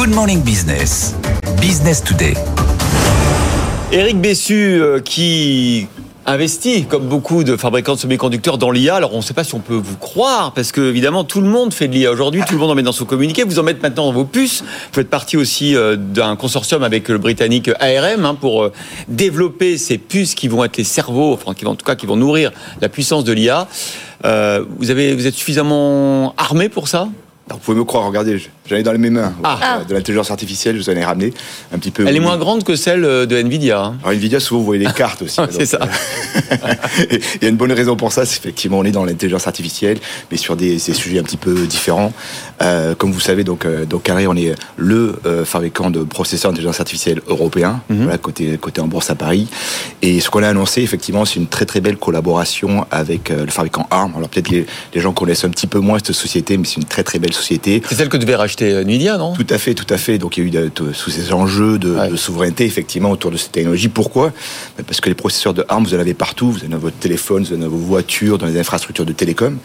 Good Morning Business, Business Today. Éric Bessu qui investit, comme beaucoup de fabricants de semi-conducteurs, dans l'IA. Alors on ne sait pas si on peut vous croire, parce que évidemment tout le monde fait de l'IA aujourd'hui, tout le monde en met dans son communiqué, vous en mettez maintenant dans vos puces. Vous faites partie aussi d'un consortium avec le britannique ARM pour développer ces puces qui vont être les cerveaux, enfin qui vont nourrir la puissance de l'IA. Vous êtes suffisamment armé pour ça ? Alors, vous pouvez me croire, regardez, j'en ai dans mes mains. De l'intelligence artificielle, je vous en ai ramené un petit peu. Elle est moins grande que celle de Nvidia. Hein. Alors Nvidia, souvent vous voyez les cartes aussi. C'est ça. Il y a une bonne raison pour ça, c'est effectivement on est dans l'intelligence artificielle, mais sur des sujets un petit peu différents. Comme vous savez, donc Carré, on est le fabricant de processeurs d'intelligence artificielle européen, voilà, côté en bourse à Paris. Et ce qu'on a annoncé, effectivement, c'est une très très belle collaboration avec le fabricant ARM. Alors peut-être les gens connaissent un petit peu moins cette société, mais c'est une très très belle société. C'est celle que devait racheter Nvidia, non ? Tout à fait. Donc il y a eu tous ces enjeux de souveraineté, effectivement, autour de cette technologie. Pourquoi ? Parce que les processeurs de ARM, vous en avez partout. Vous en avez dans votre téléphone, vous en avez dans vos voitures, dans les infrastructures de télécom.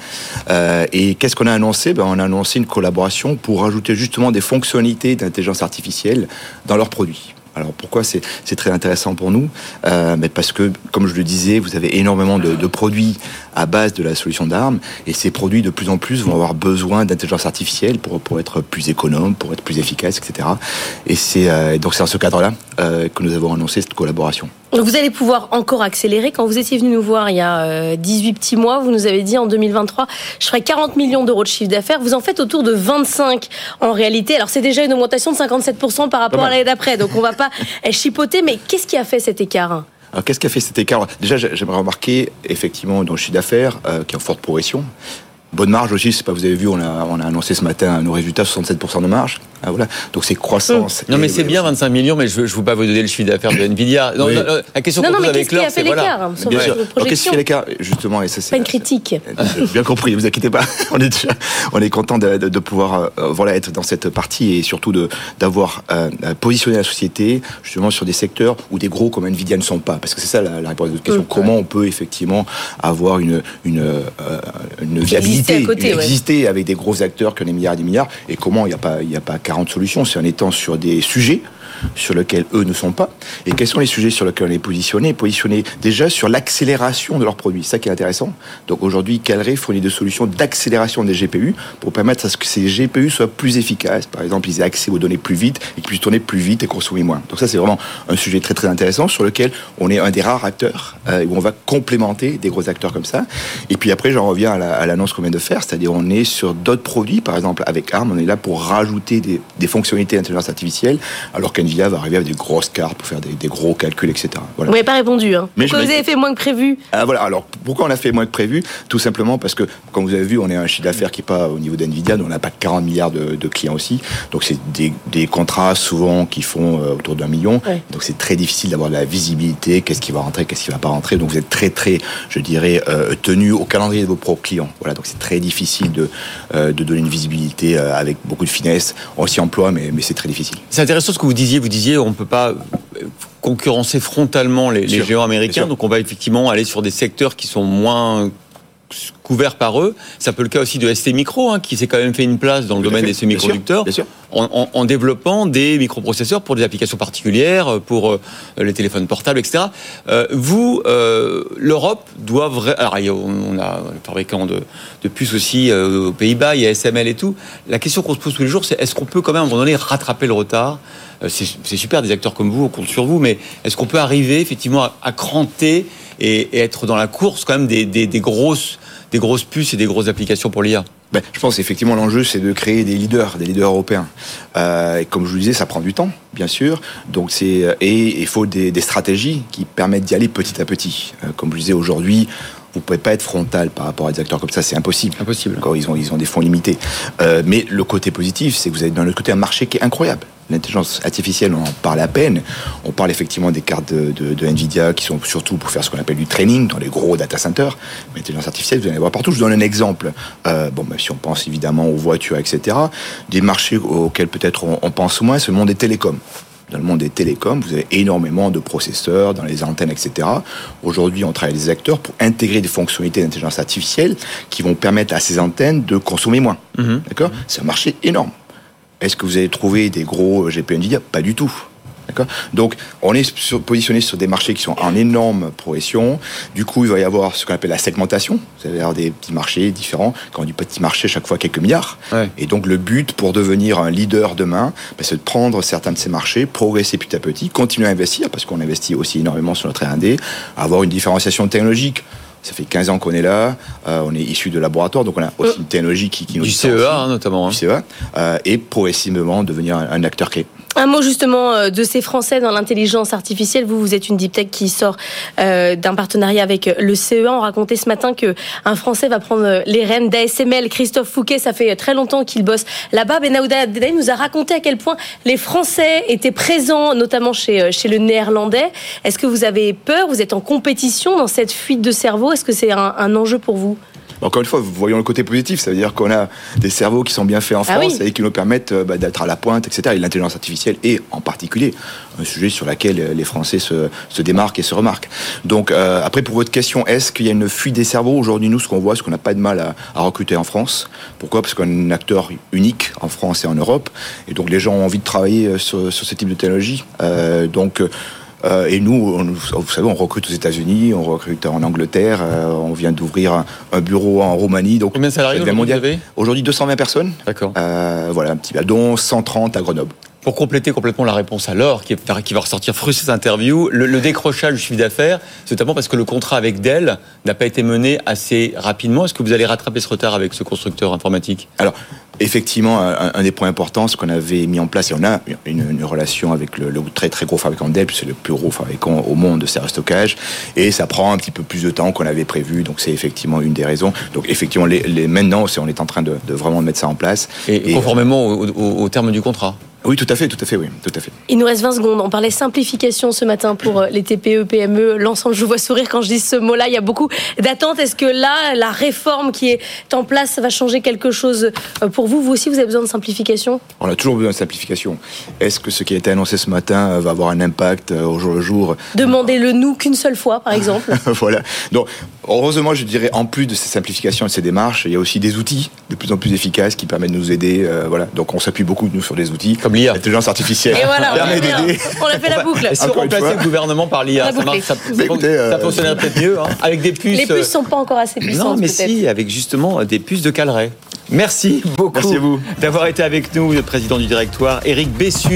Et qu'est-ce qu'on a annoncé ? On a annoncé une collaboration pour rajouter justement des fonctionnalités d'intelligence artificielle dans leurs produits. Alors pourquoi c'est très intéressant pour nous ? Parce que, comme je le disais, vous avez énormément de produits à base de la solution d'ARM, et ces produits de plus en plus vont avoir besoin d'intelligence artificielle pour être plus économes, pour être plus efficaces, etc. Et donc c'est dans ce cadre-là que nous avons annoncé cette collaboration. Donc vous allez pouvoir encore accélérer. Quand vous étiez venu nous voir il y a 18 petits mois, vous nous avez dit en 2023, je ferai 40 millions d'euros de chiffre d'affaires. Vous en faites autour de 25 en réalité. Alors c'est déjà une augmentation de 57% par rapport à l'année d'après. Donc on ne va pas chipoter, mais qu'est-ce qui a fait cet écart ? Alors, qu'est-ce qui a fait cet écart ? Déjà, j'aimerais remarquer, effectivement, dans le chiffre d'affaires, qui est en forte progression. Bonne marge aussi, c'est pas, vous avez vu, on a annoncé ce matin nos résultats, 67% de marge. Ah, voilà. Donc c'est croissance. Non, mais c'est bien 25 millions, mais je ne veux pas vous donner le chiffre d'affaires de Nvidia. Non, la question qu'on pose avec l'heure, c'est voilà. Bien sûr. Alors, qu'est-ce qui fait l'écart ? Justement, et ça, c'est pas une critique. Bien compris, vous inquiétez pas. On est content de pouvoir être dans cette partie et surtout d'avoir positionné la société justement sur des secteurs où des gros comme Nvidia ne sont pas. Parce que c'est ça la réponse à votre question. Comment on peut effectivement avoir une viabilité, exister avec des gros acteurs qui ont des milliards et des milliards, et comment il n'y a pas 40 solutions, c'est en étant sur des sujets sur lesquels eux ne sont pas. Et quels sont les sujets sur lesquels on est positionné déjà sur l'accélération de leurs produits. C'est ça qui est intéressant. Donc aujourd'hui, Calray fournit des solutions d'accélération des GPU pour permettre à ce que ces GPU soient plus efficaces. Par exemple, ils aient accès aux données plus vite et qu'ils puissent tourner plus vite et consommer moins. Donc ça, c'est vraiment un sujet très très intéressant sur lequel on est un des rares acteurs où on va complémenter des gros acteurs comme ça. Et puis après, j'en reviens à l'annonce qu'on vient de faire, c'est-à-dire on est sur d'autres produits. Par exemple, avec ARM, on est là pour rajouter des fonctionnalités d'intelligence artificielle, alors qu'Nvidia va arriver avec des grosses cartes pour faire des gros calculs, etc. Voilà. Vous n'avez pas répondu. Pourquoi vous avez fait moins que prévu ? Voilà. Alors, pourquoi on a fait moins que prévu ? Tout simplement parce que, comme vous avez vu, on est un chiffre d'affaires qui n'est pas au niveau d'Nvidia, donc on n'a pas 40 milliards de clients aussi. Donc, c'est des contrats souvent qui font autour d'1 million. Ouais. Donc, c'est très difficile d'avoir de la visibilité. Qu'est-ce qui va rentrer, qu'est-ce qui ne va pas rentrer. Donc, vous êtes très, très, je dirais, tenu au calendrier de vos propres clients. Voilà. Donc, c'est très difficile de donner une visibilité avec beaucoup de finesse. On s'y emploie, mais c'est très difficile. C'est intéressant ce que vous disiez. Vous disiez, on ne peut pas concurrencer frontalement les géants américains, donc on va effectivement aller sur des secteurs qui sont moins couverts par eux. C'est un peu le cas aussi de ST Micro, qui s'est quand même fait une place dans le domaine des semi-conducteurs, en développant des microprocesseurs pour des applications particulières, pour les téléphones portables, etc. L'Europe doit... Alors, on a le fabricant de puces aussi aux Pays-Bas, il y a SML et tout. La question qu'on se pose tous les jours, c'est est-ce qu'on peut quand même, à un moment donné, rattraper le retard ? C'est super, des acteurs comme vous, on compte sur vous, mais est-ce qu'on peut arriver effectivement à cranter et être dans la course quand même des grosses puces et des grosses applications pour l'IA? Je pense effectivement l'enjeu c'est de créer des leaders européens. Et comme je vous le disais, ça prend du temps, bien sûr. Donc et il faut des stratégies qui permettent d'y aller petit à petit. Comme je le disais aujourd'hui, vous pouvez pas être frontal par rapport à des acteurs comme ça, c'est impossible. Encore, ils ont des fonds limités. Mais le côté positif, c'est que vous avez d'un autre côté un marché qui est incroyable. L'intelligence artificielle, on en parle à peine. On parle effectivement des cartes de Nvidia qui sont surtout pour faire ce qu'on appelle du training dans les gros data centers. Mais l'intelligence artificielle, vous allez voir partout. Je vous donne un exemple. Si on pense évidemment aux voitures, etc., des marchés auxquels peut-être on pense moins, c'est le monde des télécoms. Dans le monde des télécoms, vous avez énormément de processeurs dans les antennes, etc. Aujourd'hui, on travaille avec des acteurs pour intégrer des fonctionnalités d'intelligence artificielle qui vont permettre à ces antennes de consommer moins. D'accord ? C'est un marché énorme. Est-ce que vous allez trouver des gros GPU Nvidia ? Pas du tout. D'accord ? Donc, on est positionné sur des marchés qui sont en énorme progression. Du coup, il va y avoir ce qu'on appelle la segmentation. Vous allez avoir des petits marchés différents. Quand on dit petit marché, chaque fois quelques milliards. Ouais. Et donc, le but pour devenir un leader demain, c'est de prendre certains de ces marchés, progresser petit à petit, continuer à investir, parce qu'on investit aussi énormément sur notre R&D, avoir une différenciation technologique. Ça fait 15 ans qu'on est là, on est issu de laboratoires, donc on a aussi une technologie qui nous... Du CEA, notamment. Du CEA, et progressivement devenir un acteur clé. Un mot justement de ces Français dans l'intelligence artificielle. Vous êtes une deep tech qui sort d'un partenariat avec le CEA. On racontait ce matin qu'un Français va prendre les rênes d'ASML. Christophe Fouquet, ça fait très longtemps qu'il bosse là-bas. Benaouda Dedaye nous a raconté à quel point les Français étaient présents, notamment chez le Néerlandais. Est-ce que vous avez peur ? Vous êtes en compétition dans cette fuite de cerveau ? Est-ce que c'est un enjeu pour vous ? Encore une fois, voyons le côté positif, ça veut dire qu'on a des cerveaux qui sont bien faits en France et qui nous permettent d'être à la pointe, etc. Et l'intelligence artificielle est en particulier un sujet sur lequel les Français se démarquent et se remarquent. Donc après, pour votre question, est-ce qu'il y a une fuite des cerveaux ? Aujourd'hui, nous, ce qu'on voit, c'est qu'on n'a pas de mal à recruter en France. Pourquoi ? Parce qu'on est un acteur unique en France et en Europe. Et donc les gens ont envie de travailler sur ce type de technologie. Et nous, vous savez, on recrute aux États-Unis, on recrute en Angleterre, on vient d'ouvrir un bureau en Roumanie. Donc, combien de salariés vous avez ? Aujourd'hui, 220 personnes. D'accord. Voilà, un petit peu, dont 130 à Grenoble. Pour compléter complètement la réponse à Laure, qui va ressortir frustrée de cette interview, le décrochage du chiffre d'affaires, c'est notamment parce que le contrat avec Dell n'a pas été mené assez rapidement. Est-ce que vous allez rattraper ce retard avec ce constructeur informatique ? Alors, effectivement, un des points importants, c'est qu'on avait mis en place, et on a une relation avec le très très gros fabricant Dell, c'est le plus gros fabricant au monde de serveurs de stockage, et ça prend un petit peu plus de temps qu'on avait prévu, donc c'est effectivement une des raisons. Donc effectivement, maintenant, on est en train de vraiment mettre ça en place. Et conformément au terme du contrat ? Oui, tout à fait, oui, tout à fait. Il nous reste 20 secondes. On parlait simplification ce matin pour les TPE, PME, l'ensemble. Je vous vois sourire quand je dis ce mot-là. Il y a beaucoup d'attentes. Est-ce que là, la réforme qui est en place va changer quelque chose pour vous ? Vous aussi, vous avez besoin de simplification ? On a toujours besoin de simplification. Est-ce que ce qui a été annoncé ce matin va avoir un impact au jour le jour ? Demandez-le nous qu'une seule fois, par exemple. Voilà. Donc, heureusement, je dirais, en plus de ces simplifications et de ces démarches, il y a aussi des outils de plus en plus efficaces qui permettent de nous aider. Voilà. Donc, on s'appuie beaucoup, nous, sur des outils. Comme l'IA. L'intelligence artificielle. Et voilà, on a fait la boucle. Si on remplaçait le gouvernement par l'IA, ça fonctionnerait peut-être mieux, hein, avec des puces. Les puces ne sont pas encore assez puissantes. Non, mais peut-être. si, avec justement des puces de Calray. Merci beaucoup d'avoir été avec nous, le président du directoire, Éric Bessu.